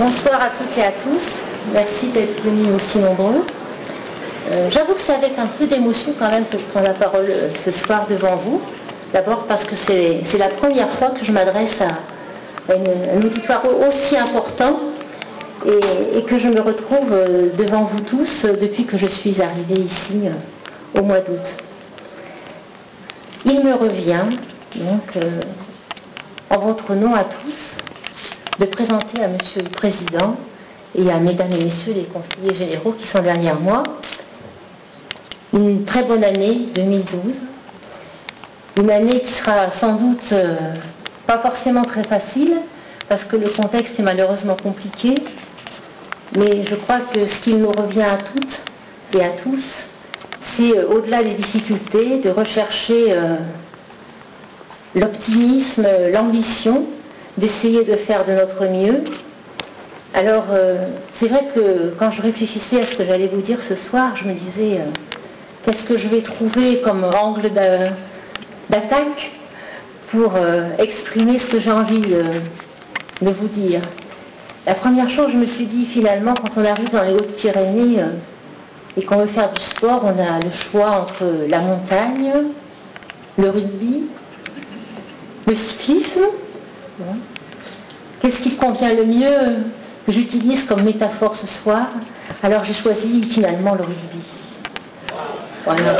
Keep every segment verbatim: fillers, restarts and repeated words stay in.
Bonsoir à toutes et à tous. Merci d'être venus aussi nombreux. Euh, J'avoue que c'est avec un peu d'émotion quand même que je prends la parole euh, ce soir devant vous. D'abord parce que c'est la première fois que je m'adresse à, à une, un auditoire aussi important et, et que je me retrouve euh, devant vous tous euh, depuis que je suis arrivée ici euh, au mois d'août. Il me revient, donc, euh, en votre nom à tous, de présenter à Monsieur le Président et à Mesdames et Messieurs les conseillers généraux qui sont derrière moi une très bonne année deux mille douze, une année qui sera sans doute euh, pas forcément très facile parce que le contexte est malheureusement compliqué, mais je crois que ce qu'il nous revient à toutes et à tous, c'est euh, au-delà des difficultés de rechercher euh, l'optimisme, l'ambition, d'essayer de faire de notre mieux. Alors, euh, c'est vrai que quand je réfléchissais à ce que j'allais vous dire ce soir, je me disais, euh, qu'est-ce que je vais trouver comme angle d'attaque pour euh, exprimer ce que j'ai envie de, de vous dire. La première chose, je me suis dit, finalement, quand on arrive dans les Hautes-Pyrénées euh, et qu'on veut faire du sport, on a le choix entre la montagne, le rugby, le cyclisme. Qu'est-ce qui convient le mieux que j'utilise comme métaphore ce soir? Alors j'ai choisi finalement le rugby. Voilà.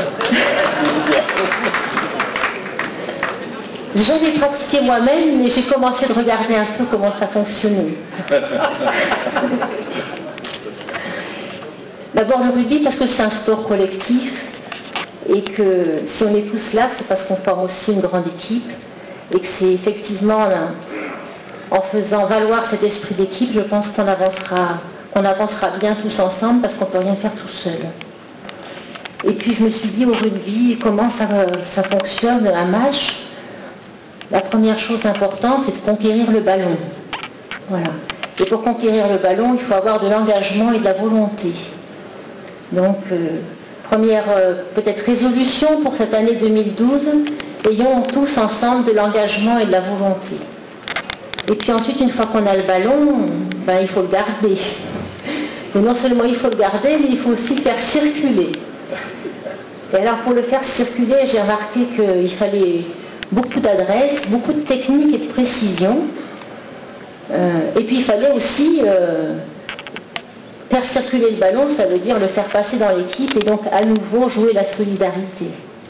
J'ai jamais pratiqué moi-même, mais j'ai commencé de regarder un peu comment ça fonctionnait. D'abord le rugby parce que c'est un sport collectif et que si on est tous là, c'est parce qu'on forme aussi une grande équipe et que c'est effectivement un, en faisant valoir cet esprit d'équipe, je pense qu'on avancera, qu'on avancera bien tous ensemble parce qu'on ne peut rien faire tout seul. Et puis je me suis dit au rugby, comment ça, ça fonctionne, un match. La première chose importante, c'est de conquérir le ballon. Voilà. Et pour conquérir le ballon, il faut avoir de l'engagement et de la volonté. Donc, euh, première euh, peut-être résolution pour cette année deux mille douze, ayons tous ensemble de l'engagement et de la volonté. Et puis ensuite, une fois qu'on a le ballon, ben, il faut le garder. Et non seulement il faut le garder, mais il faut aussi le faire circuler. Et alors pour le faire circuler, j'ai remarqué qu'il fallait beaucoup d'adresse, beaucoup de technique et de précision. Euh, et puis il fallait aussi euh, faire circuler le ballon, ça veut dire le faire passer dans l'équipe et donc à nouveau jouer la solidarité.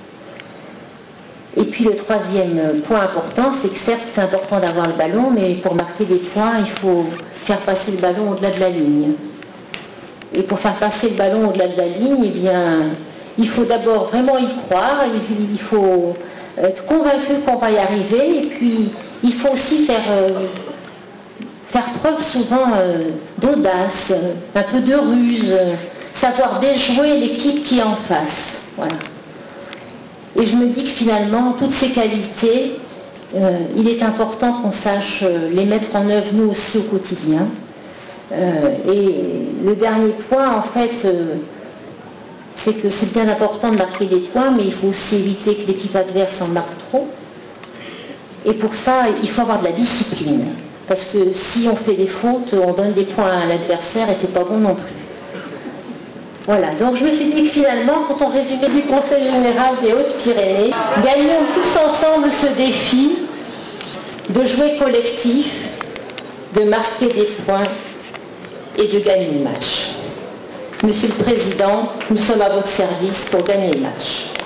Et puis le troisième point important, c'est que certes c'est important d'avoir le ballon, mais pour marquer des points, il faut faire passer le ballon au-delà de la ligne. Et pour faire passer le ballon au-delà de la ligne, eh bien, il faut d'abord vraiment y croire, il faut être convaincu qu'on va y arriver, et puis il faut aussi faire, euh, faire preuve souvent euh, d'audace, un peu de ruse, savoir déjouer l'équipe qui est en face. Voilà. Et je me dis que finalement, toutes ces qualités, euh, il est important qu'on sache euh, les mettre en œuvre nous aussi au quotidien. Euh, et le dernier point, en fait, euh, c'est que c'est bien important de marquer des points, mais il faut aussi éviter que l'équipe adverse en marque trop. Et pour ça, il faut avoir de la discipline. Parce que si on fait des fautes, on donne des points à l'adversaire et c'est pas bon non plus. Voilà, donc je me suis dit que finalement, quand on résumait du Conseil général des Hautes-Pyrénées, gagnons tous ensemble ce défi de jouer collectif, de marquer des points et de gagner le match. Monsieur le Président, nous sommes à votre service pour gagner le match.